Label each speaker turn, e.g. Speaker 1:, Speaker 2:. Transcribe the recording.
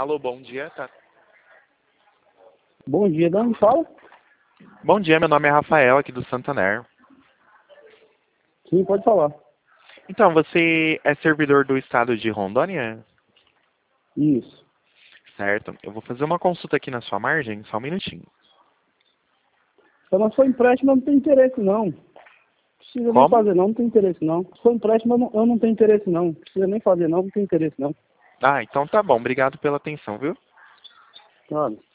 Speaker 1: Alô, bom dia, tá?
Speaker 2: Bom dia, de onde fala?
Speaker 1: Bom dia, meu nome é Rafael, aqui do Santander.
Speaker 2: Sim, pode falar.
Speaker 1: Então, você é servidor do estado de Rondônia?
Speaker 2: Isso.
Speaker 1: Certo. Eu vou fazer uma consulta aqui na sua margem, só um minutinho.
Speaker 2: Se não for empréstimo, eu não tenho interesse, não. Precisa nem
Speaker 1: Como?
Speaker 2: fazer, não tem interesse, não. Se for empréstimo, eu não tenho interesse, não. Precisa nem fazer, não tem interesse, não.
Speaker 1: Ah, então tá bom. Obrigado pela atenção, viu?
Speaker 2: Claro.